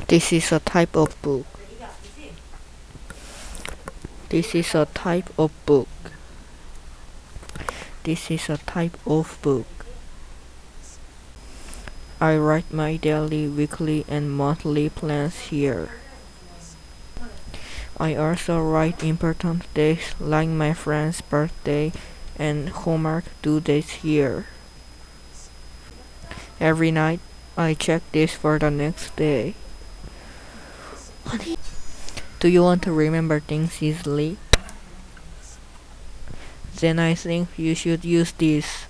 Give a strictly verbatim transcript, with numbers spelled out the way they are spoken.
This is a type of book. This is a type of book. This is a type of book. I write my daily, weekly, and monthly plans here. I also write important dates like my friend's birthday and homework due dates here. Every night, I check this for the next day. Do you want to remember things easily? Then I think you should use this.